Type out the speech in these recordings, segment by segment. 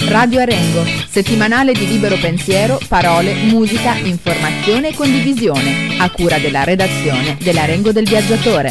Radio Arengo, settimanale di libero pensiero, parole, musica, informazione e condivisione, a cura della redazione dell'Arengo del Viaggiatore.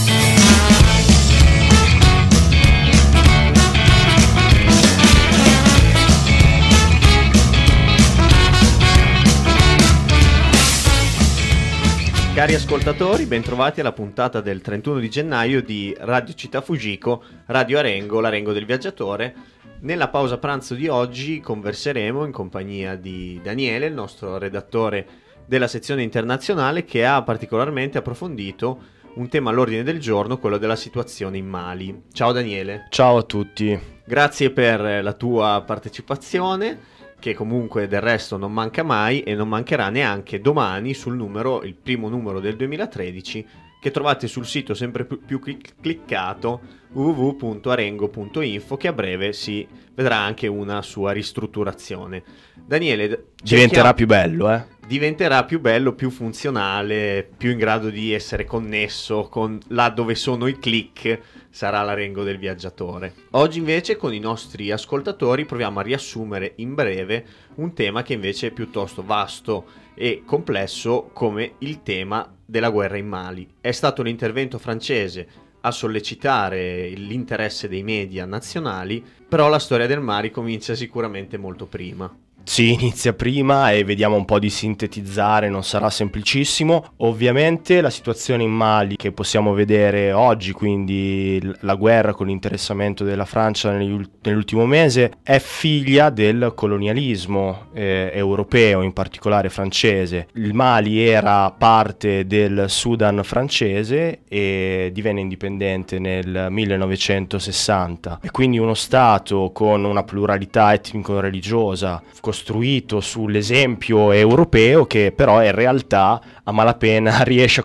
Cari ascoltatori, bentrovati alla puntata del 31 di gennaio di Radio Città Fujiko, Radio Arengo, l'Arengo del Viaggiatore. Nella pausa pranzo di oggi converseremo in compagnia di Daniele, il nostro redattore della sezione internazionale, che ha particolarmente approfondito un tema all'ordine del giorno, quello della situazione in Mali. Ciao Daniele. Ciao a tutti. Grazie per la tua partecipazione, che comunque del resto non manca mai e non mancherà neanche domani il primo numero del 2013, che trovate sul sito sempre più cliccato www.arengo.info, che a breve si vedrà anche una sua ristrutturazione. Daniele, diventerà più bello, Diventerà più bello, più funzionale, più in grado di essere connesso con là dove sono i click, sarà l'Arengo del Viaggiatore. Oggi invece con i nostri ascoltatori proviamo a riassumere in breve un tema che invece è piuttosto vasto e complesso, come il tema della guerra in Mali. È stato l'intervento francese a sollecitare l'interesse dei media nazionali, però la storia del Mali comincia sicuramente molto prima. Sì, inizia prima e vediamo un po' di sintetizzare, non sarà semplicissimo. Ovviamente la situazione in Mali che possiamo vedere oggi, quindi la guerra con l'interessamento della Francia nell'ultimo mese, è figlia del colonialismo europeo, in particolare francese. Il Mali era parte del Sudan francese e divenne indipendente nel 1960. E quindi uno Stato con una pluralità etnico-religiosa, costruito sull'esempio europeo, che però in realtà a malapena è riuscito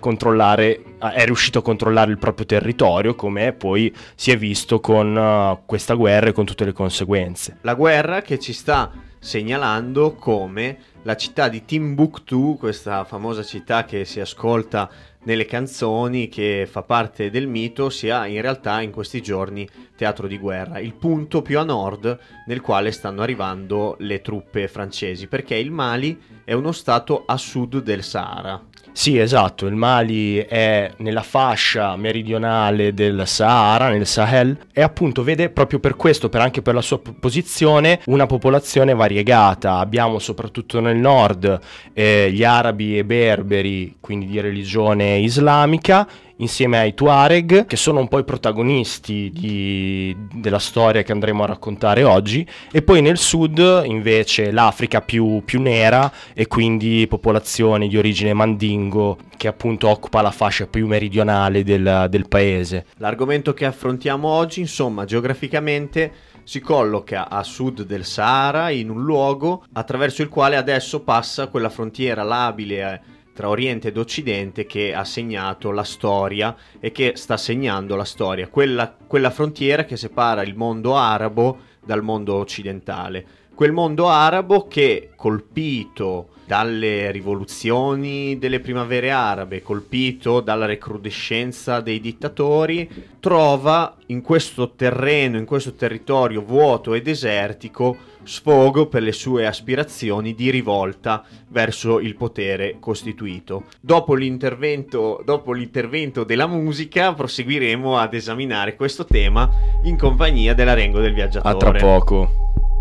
a controllare il proprio territorio, come poi si è visto con questa guerra e con tutte le conseguenze. La guerra che ci sta segnalando come la città di Timbuktu, questa famosa città che si ascolta nelle canzoni, che fa parte del mito, sia in realtà in questi giorni teatro di guerra, il punto più a nord nel quale stanno arrivando le truppe francesi, perché il Mali è uno stato a sud del Sahara. Sì, esatto, il Mali è nella fascia meridionale del Sahara, nel Sahel, e appunto vede proprio per questo, anche per la sua posizione, una popolazione variegata. Abbiamo soprattutto nel nord gli arabi e berberi, quindi di religione islamica, insieme ai Tuareg, che sono un po' i protagonisti della storia che andremo a raccontare oggi, e poi nel sud invece l'Africa più nera, e quindi popolazione di origine mandingo, che appunto occupa la fascia più meridionale del paese. L'argomento che affrontiamo oggi, insomma, geograficamente si colloca a sud del Sahara, in un luogo attraverso il quale adesso passa quella frontiera labile tra Oriente ed Occidente che ha segnato la storia e che sta segnando la storia, quella frontiera che separa il mondo arabo dal mondo occidentale. Quel mondo arabo che, colpito dalle rivoluzioni delle primavere arabe, colpito dalla recrudescenza dei dittatori, trova in questo terreno, in questo territorio vuoto e desertico, sfogo per le sue aspirazioni di rivolta verso il potere costituito. Dopo l'intervento della musica proseguiremo ad esaminare questo tema in compagnia dell'Arengo del Viaggiatore. A tra poco.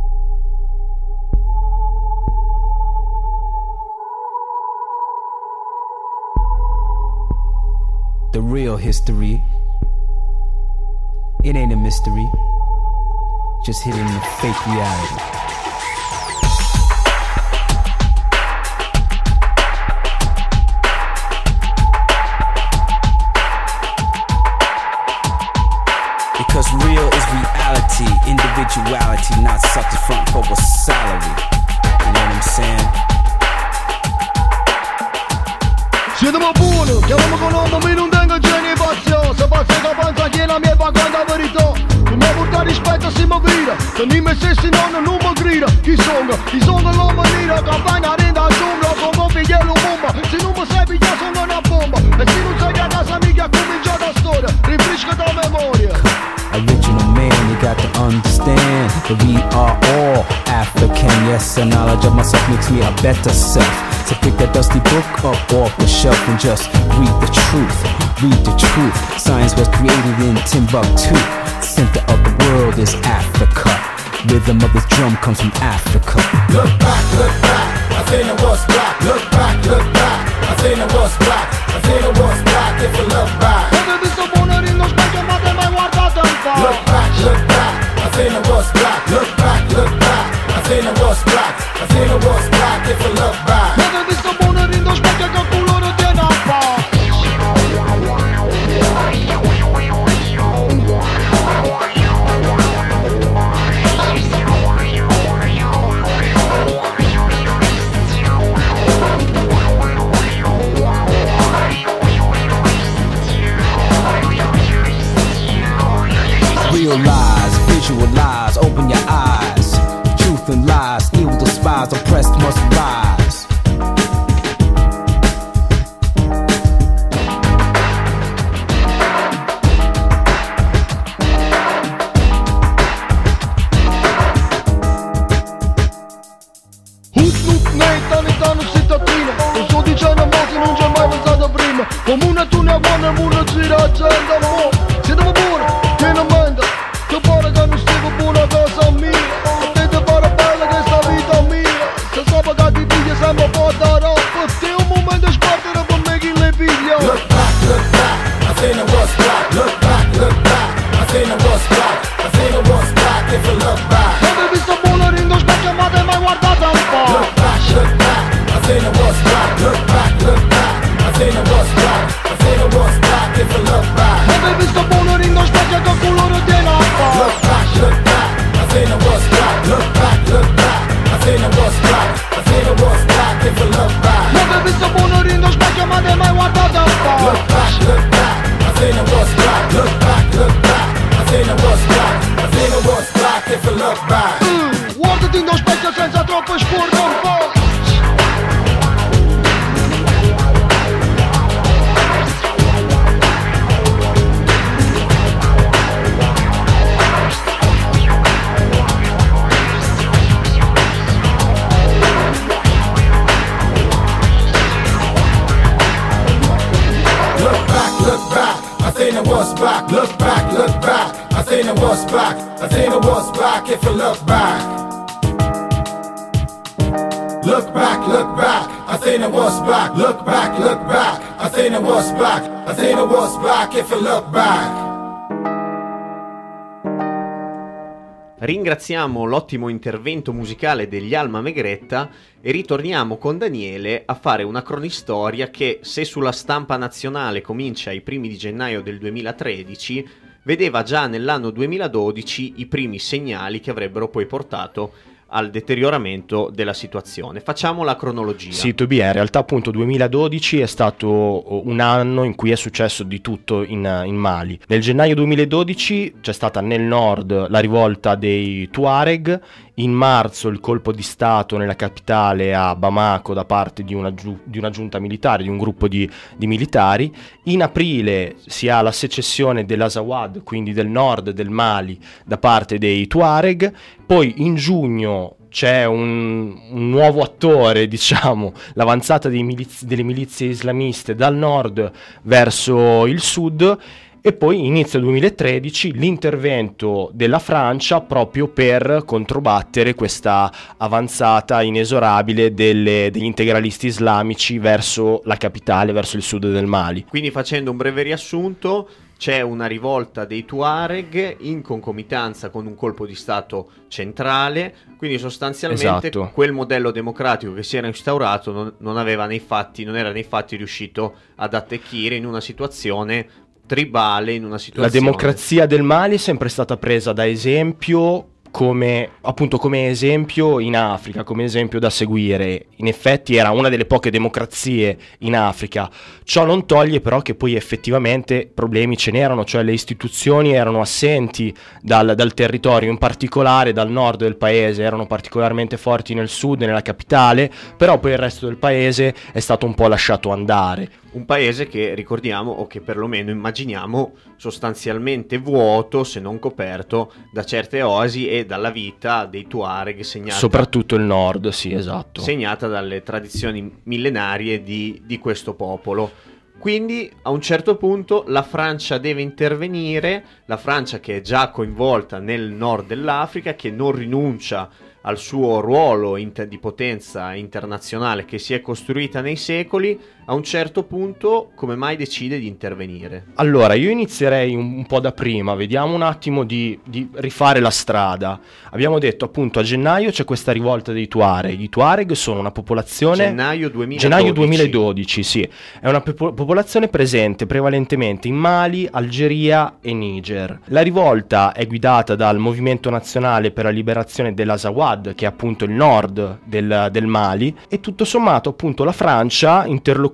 The real history, it ain't a mystery, just hidden in the fake reality. Because real is reality, individuality, not sucked front for a salary. You know what I'm saying? Siamo buoni, chiamiamo con uomo in un dengo genio pazzo. Se pazzo che pensa che la mia fa quando verità. Tu mi porta rispetto Aspetta si mi vira, se ni me stessi non mi grida. Chi sono la maniera, campagna rinda giungla, come figlielo bomba. Se non mi sai pigliare sono una bomba. E se non sai a casa mica comincia la storia, rifresca da memoria. Original man, you got to understand that we are all African. Yes, the knowledge of myself makes me a better self. So pick that dusty book up off the shelf and just read the truth. Read the truth. Science was created in Timbuktu. Center of the world is Africa. Rhythm of this drum comes from Africa. Look back, I think it was black. Look back, I think it was black. I think it was black if you look back. Come visto buono in lo specchio ma te mai guardato un po'. Look back, I think it was black. Look back, I think it was black. I think it was black if you look back. Come visto buono in lo specchio che culo non tiene un po'. Real lies, visualize, open your eyes. Truth and lies, evil despise, oppressed must rise. Tanno cittadino, non sto dicendo mo che non c'è mai pensato prima. Comune tu ne buone, il mondo gira gente mo. Siete buone, pienamente. Che pare che non stiamo buona a casa mia. A te ti pare bella questa vita mia. Se so che ti piglia sempre porta roba. Te un momento spartire per me chi le piglia. Look back, I think it was black. Look back, I think it was black. I think it was black if you look back. Come visto buono in lo specchio ma te mai guardato un po'. Look back, I think it was black. Look back, I think it was black. I think it was black if you look back. Come visto buono in lo specchio che culo non tiene un po'. Look back, I think it was black. Look back, I think it was black. I think it was black if you look back. Come visto buono in lo specchio ma te mai guardato un po'. Look back, I think it was black. Look back, I think it was black. I think it was black if you look back. Guardati in lo specchio senza troppo spurre un po'. I think it was black. Look back, I think it was black. I think it was black if you look back. Look back, I think it was black. Look back, I think it was black. I think it was black if you look back. Ringraziamo l'ottimo intervento musicale degli Alma Megretta e ritorniamo con Daniele a fare una cronistoria che, se sulla stampa nazionale comincia ai primi di gennaio del 2013, vedeva già nell'anno 2012 i primi segnali che avrebbero poi portato al deterioramento della situazione. Facciamo la cronologia. Sì, Tobia, in realtà appunto 2012 è stato un anno in cui è successo di tutto in Mali. Nel gennaio 2012 c'è stata nel nord la rivolta dei Tuareg, in marzo il colpo di stato nella capitale a Bamako da parte di una giunta militare, di un gruppo di militari. In aprile si ha la secessione dell'Azawad, quindi del nord del Mali, da parte dei Tuareg. Poi in giugno c'è un nuovo attore, diciamo, l'avanzata delle milizie islamiste dal nord verso il sud. E poi inizio 2013 l'intervento della Francia proprio per controbattere questa avanzata inesorabile degli integralisti islamici verso la capitale, verso il sud del Mali. Quindi, facendo un breve riassunto, c'è una rivolta dei Tuareg in concomitanza con un colpo di stato centrale, quindi sostanzialmente esatto. Quel modello democratico che si era instaurato non era nei fatti riuscito ad attecchire in una situazione tribale, in una situazione... La democrazia del Mali è sempre stata presa da esempio come esempio in Africa, come esempio da seguire. In effetti era una delle poche democrazie in Africa. Ciò non toglie però che poi effettivamente problemi ce n'erano, cioè le istituzioni erano assenti dal territorio, in particolare dal nord del paese, erano particolarmente forti nel sud e nella capitale, però poi il resto del paese è stato un po' lasciato andare. Un paese che ricordiamo, o che perlomeno immaginiamo, sostanzialmente vuoto, se non coperto, da certe oasi e dalla vita dei Tuareg, soprattutto il nord, sì, esatto. Segnata dalle tradizioni millenarie di questo popolo. Quindi a un certo punto la Francia deve intervenire, la Francia che è già coinvolta nel nord dell'Africa, che non rinuncia al suo ruolo di potenza internazionale che si è costruita nei secoli. A un certo punto come mai decide di intervenire? Allora io inizierei un po' da prima, vediamo un attimo di rifare la strada. Abbiamo detto appunto a gennaio c'è questa rivolta dei Tuareg. I Tuareg sono una popolazione... Gennaio 2012, sì. È una popolazione presente prevalentemente in Mali, Algeria e Niger. La rivolta è guidata dal Movimento Nazionale per la Liberazione dell'Azawad, che è appunto il nord del Mali, e tutto sommato appunto la Francia interloquisce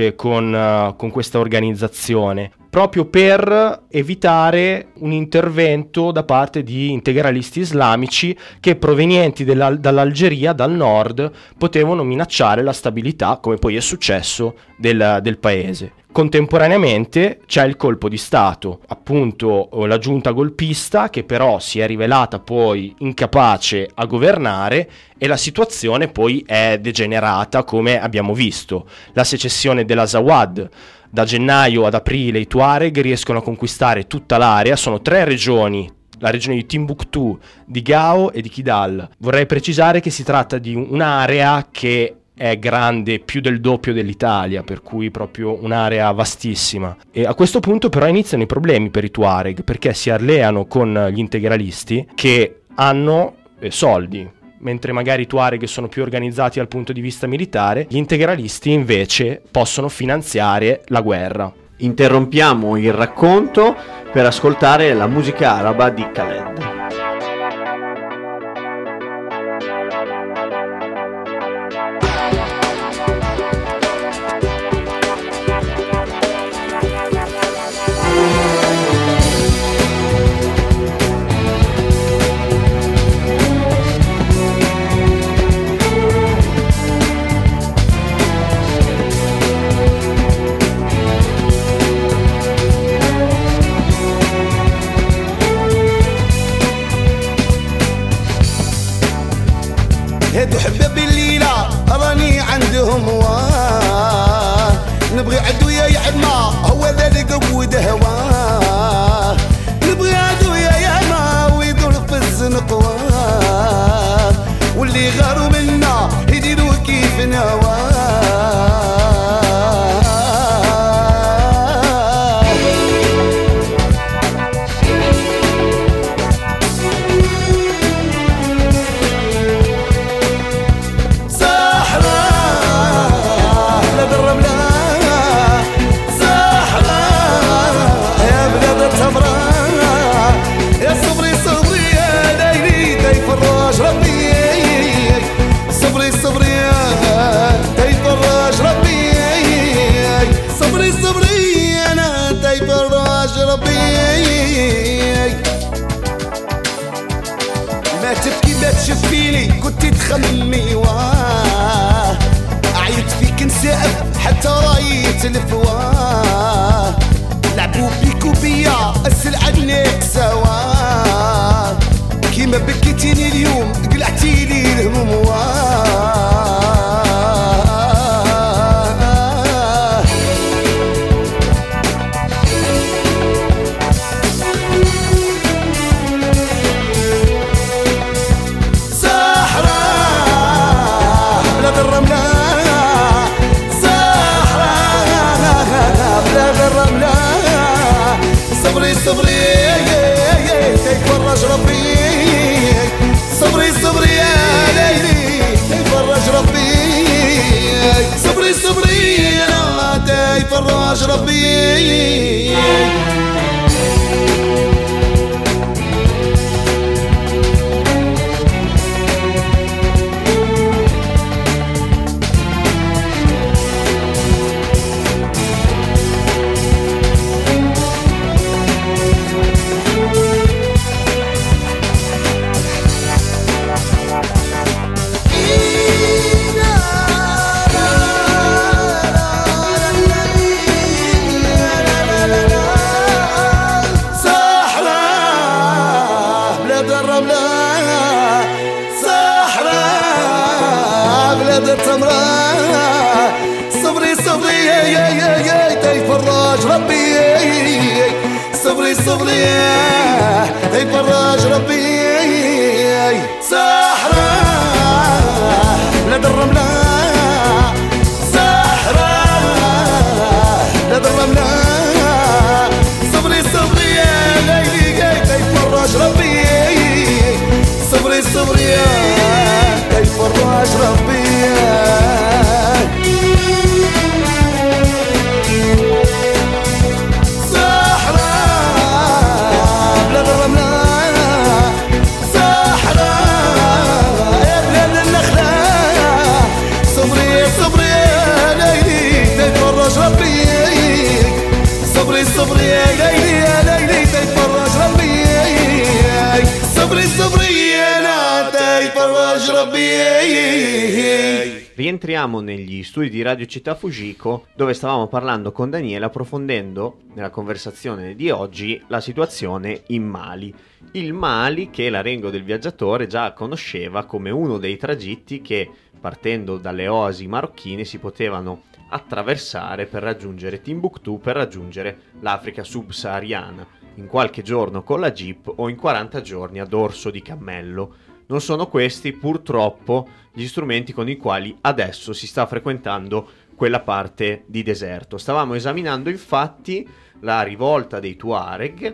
con questa organizzazione proprio per evitare un intervento da parte di integralisti islamici che, provenienti dall'Algeria, dal nord, potevano minacciare la stabilità, come poi è successo, del paese. Contemporaneamente c'è il colpo di stato, appunto la giunta golpista, che però si è rivelata poi incapace a governare, e la situazione poi è degenerata, come abbiamo visto. La secessione dell'Azawad: da gennaio ad aprile i Tuareg riescono a conquistare tutta l'area, sono 3 regioni, la regione di Timbuktu, di Gao e di Kidal. Vorrei precisare che si tratta di un'area che è grande più del doppio dell'Italia, per cui proprio un'area vastissima. E a questo punto però iniziano i problemi per i Tuareg, perché si alleano con gli integralisti che hanno soldi. Mentre magari i Tuareg sono più organizzati dal punto di vista militare, gli integralisti invece possono finanziare la guerra. Interrompiamo il racconto per ascoltare la musica araba di Khaled. هدو حباب الليلة راني عندهم واه نبغي عدويا يعلما هو ذا قود هواه نبغي عدويا يعلما ويدور في الزنق واه واللي غاروا منا يديروا كيف نواه ما تبكي ما تشفيني كنت تخممي واه عيط فيك نسقف حتى رايت الفواه لعبوا بيك وبيا السلعة ناقصة كيما بكيتيني اليوم قلعتيلي الهموم فرج ربي صبري صبري يفرج ربي سحرة بلاد الرملة سحرة بلاد الرملة صبري صبري يا ليلي يفرج ربي صبري صبري يفرج ربي صبري صبري يا ليلي يا ليلي تيفرج ربي صبري صبري انا تيفرج ربي. Rientriamo negli studi di Radio Città Fujiko, dove stavamo parlando con Daniele, approfondendo nella conversazione di oggi la situazione in Mali. Il Mali che l'Arengo del Viaggiatore già conosceva come uno dei tragitti che, partendo dalle oasi marocchine, si potevano attraversare per raggiungere Timbuktu, per raggiungere l'Africa subsahariana, in qualche giorno con la jeep o in 40 giorni a dorso di cammello. Non sono questi purtroppo gli strumenti con i quali adesso si sta frequentando quella parte di deserto. Stavamo esaminando infatti la rivolta dei Tuareg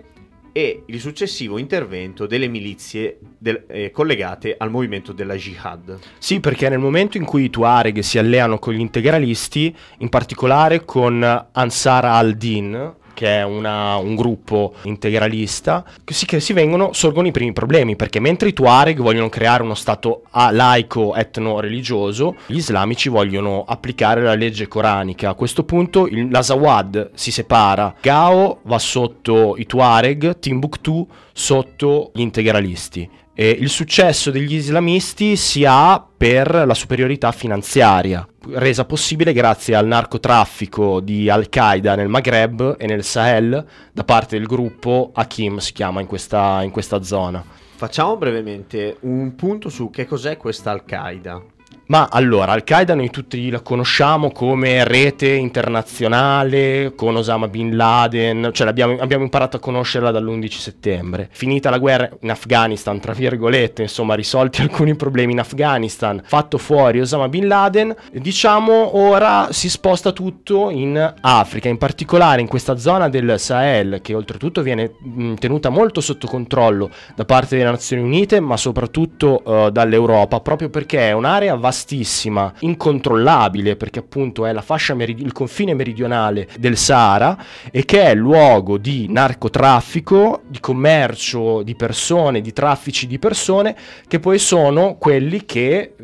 e il successivo intervento delle milizie collegate al movimento della Jihad. Sì, perché nel momento in cui i Tuareg si alleano con gli integralisti, in particolare con Ansar al-Din, che è un gruppo integralista, sorgono i primi problemi, perché mentre i Tuareg vogliono creare uno stato laico etno-religioso, gli islamici vogliono applicare la legge coranica. A questo punto l'Azawad si separa, Gao va sotto i Tuareg, Timbuktu sotto gli integralisti. E il successo degli islamisti si ha per la superiorità finanziaria, resa possibile grazie al narcotraffico di Al-Qaeda nel Maghreb e nel Sahel da parte del gruppo Hakim, si chiama in questa zona. Facciamo brevemente un punto su che cos'è questa Al-Qaeda. Ma allora, Al-Qaeda noi tutti la conosciamo come rete internazionale con Osama Bin Laden, cioè abbiamo imparato a conoscerla dall'11 settembre. Finita la guerra in Afghanistan, tra virgolette, insomma, risolti alcuni problemi in Afghanistan, fatto fuori Osama Bin Laden, diciamo ora si sposta tutto in Africa, in particolare in questa zona del Sahel, che oltretutto viene tenuta molto sotto controllo da parte delle Nazioni Unite, ma soprattutto dall'Europa, proprio perché è un'area vastissima, incontrollabile, perché appunto è la fascia il confine meridionale del Sahara, e che è luogo di narcotraffico, di commercio di persone, di traffici di persone, che poi sono quelli che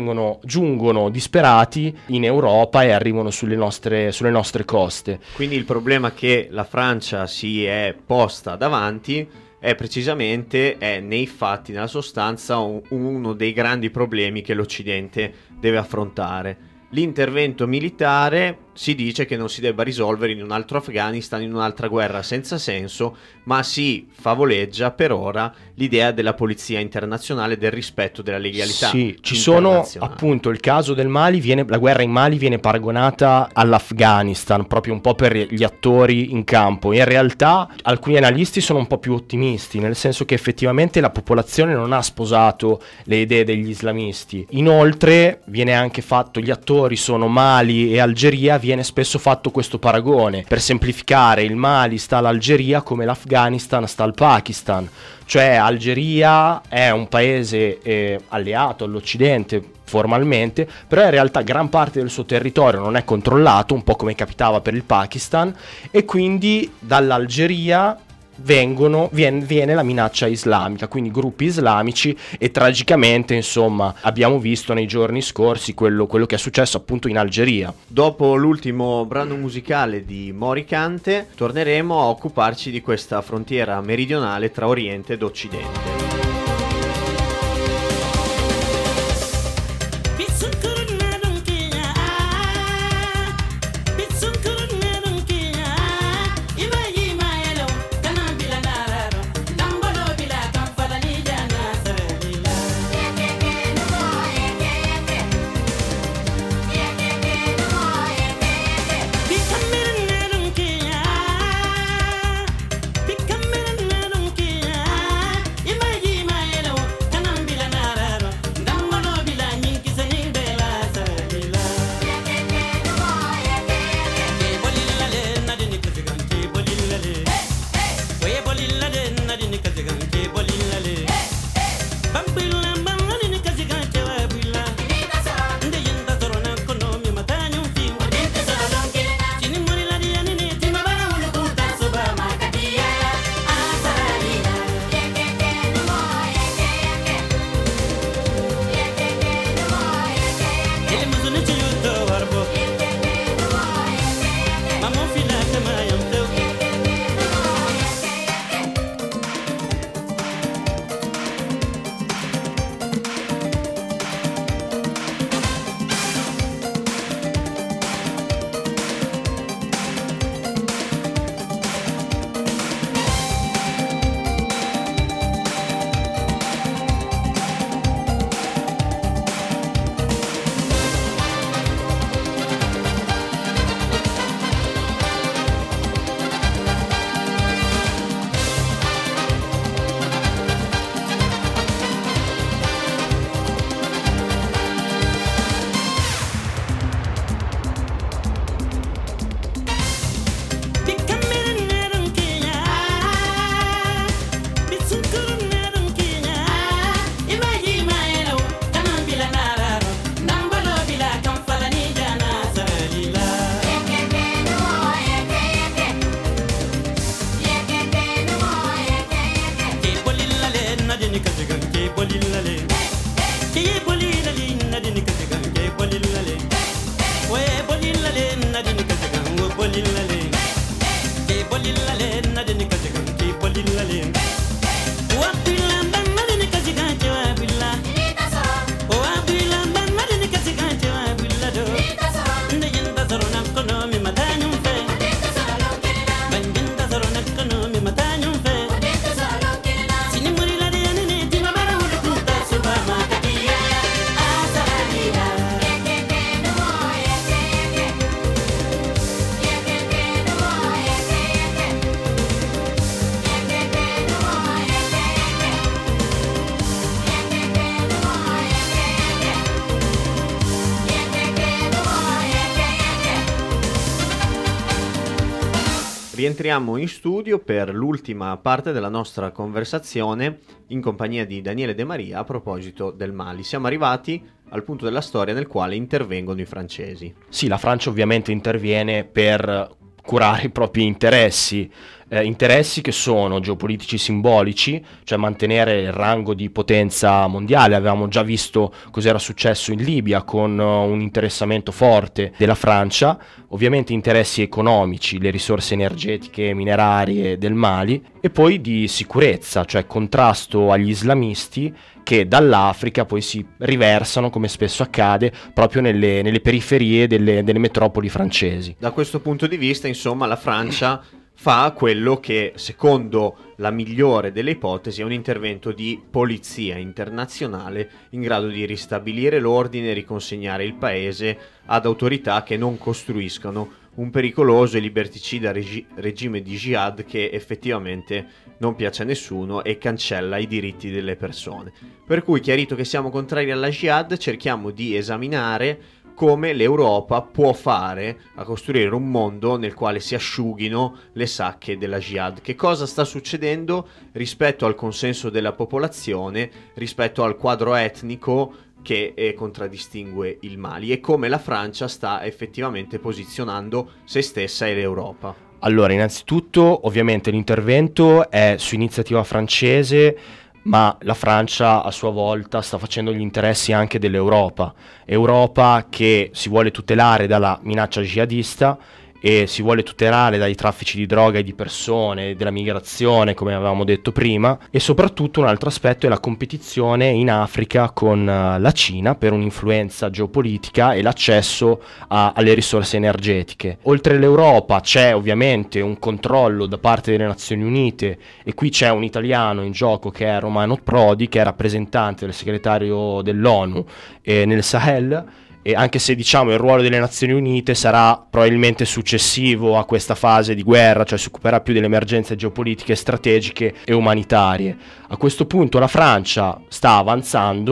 giungono disperati in Europa e arrivano sulle nostre coste. Quindi il problema che la Francia si è posta davanti è precisamente nei fatti, nella sostanza, uno dei grandi problemi che l'Occidente deve affrontare. L'intervento militare si dice che non si debba risolvere in un altro Afghanistan, in un'altra guerra senza senso, ma si favoleggia per ora l'idea della polizia internazionale, del rispetto della legalità. Sì, ci sono appunto il caso del Mali, la guerra in Mali viene paragonata all'Afghanistan, proprio un po' per gli attori in campo. In realtà alcuni analisti sono un po' più ottimisti, nel senso che effettivamente la popolazione non ha sposato le idee degli islamisti. Inoltre viene anche fatto, gli attori sono Mali e Algeria, viene spesso fatto questo paragone. Per semplificare, il Mali sta all'Algeria come l'Afghanistan sta al Pakistan, cioè Algeria è un paese alleato all'Occidente formalmente, però in realtà gran parte del suo territorio non è controllato, un po' come capitava per il Pakistan, e quindi dall'Algeria viene la minaccia islamica, quindi gruppi islamici, e tragicamente insomma abbiamo visto nei giorni scorsi quello che è successo appunto in Algeria. Dopo l'ultimo brano musicale di Moricante torneremo a occuparci di questa frontiera meridionale tra Oriente ed Occidente. Because Rientriamo in studio per l'ultima parte della nostra conversazione in compagnia di Daniele De Maria a proposito del Mali. Siamo arrivati al punto della storia nel quale intervengono i francesi. Sì, la Francia ovviamente interviene per curare i propri interessi che sono geopolitici simbolici, cioè mantenere il rango di potenza mondiale. Avevamo già visto cos'era successo in Libia con un interessamento forte della Francia, ovviamente interessi economici, le risorse energetiche e minerarie del Mali, e poi di sicurezza, cioè contrasto agli islamisti che dall'Africa poi si riversano, come spesso accade, proprio nelle periferie delle metropoli francesi. Da questo punto di vista, insomma, la Francia fa quello che, secondo la migliore delle ipotesi, è un intervento di polizia internazionale in grado di ristabilire l'ordine e riconsegnare il paese ad autorità che non costruiscano un pericoloso e liberticida regime di jihad che effettivamente non piace a nessuno e cancella i diritti delle persone. Per cui, chiarito che siamo contrari alla jihad, cerchiamo di esaminare come l'Europa può fare a costruire un mondo nel quale si asciughino le sacche della jihad. Che cosa sta succedendo rispetto al consenso della popolazione, rispetto al quadro etnico che contraddistingue il Mali, e come la Francia sta effettivamente posizionando se stessa e l'Europa. Allora, innanzitutto, ovviamente l'intervento è su iniziativa francese, ma la Francia a sua volta sta facendo gli interessi anche dell'Europa. Europa che si vuole tutelare dalla minaccia jihadista e si vuole tutelare dai traffici di droga e di persone, della migrazione, come avevamo detto prima, e soprattutto un altro aspetto è la competizione in Africa con la Cina per un'influenza geopolitica e l'accesso alle risorse energetiche. Oltre l'Europa c'è ovviamente un controllo da parte delle Nazioni Unite, e qui c'è un italiano in gioco che è Romano Prodi, che è rappresentante del segretario dell'ONU nel Sahel. E anche se diciamo il ruolo delle Nazioni Unite sarà probabilmente successivo a questa fase di guerra, cioè si occuperà più delle emergenze geopolitiche, strategiche e umanitarie. A questo punto la Francia sta avanzando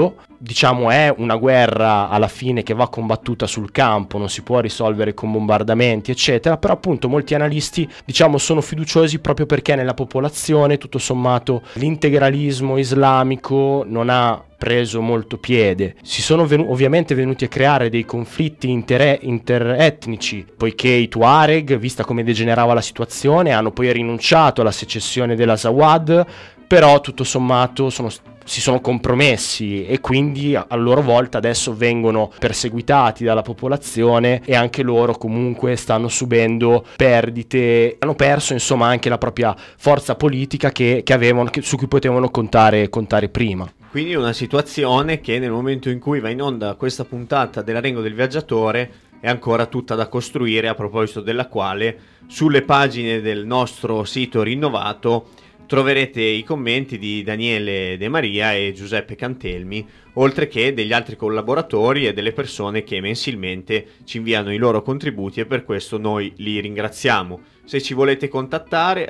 diciamo è una guerra alla fine che va combattuta sul campo, non si può risolvere con bombardamenti eccetera, però appunto molti analisti diciamo sono fiduciosi proprio perché nella popolazione tutto sommato l'integralismo islamico non ha preso molto piede. Si sono ovviamente venuti a creare dei conflitti interetnici, poiché i Tuareg, vista come degenerava la situazione, hanno poi rinunciato alla secessione dell'Azawad, però tutto sommato si sono compromessi e quindi a loro volta adesso vengono perseguitati dalla popolazione e anche loro comunque stanno subendo perdite, hanno perso insomma anche la propria forza politica che avevano, su cui potevano contare prima. Quindi una situazione che nel momento in cui va in onda questa puntata dell'Arengo del Viaggiatore è ancora tutta da costruire, a proposito della quale sulle pagine del nostro sito rinnovato troverete i commenti di Daniele De Maria e Giuseppe Cantelmi, oltre che degli altri collaboratori e delle persone che mensilmente ci inviano i loro contributi e per questo noi li ringraziamo. Se ci volete contattare,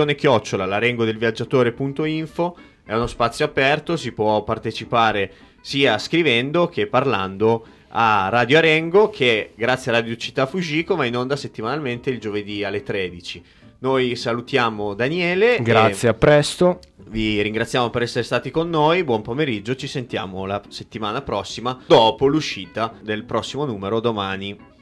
redazione@larengodelviaggiatore.info, è uno spazio aperto, si può partecipare sia scrivendo che parlando a Radio Arengo, che grazie a Radio Città Fujiko va in onda settimanalmente il giovedì alle 13. Noi salutiamo Daniele. Grazie, a presto. Vi ringraziamo per essere stati con noi, buon pomeriggio, ci sentiamo la settimana prossima dopo l'uscita del prossimo numero domani.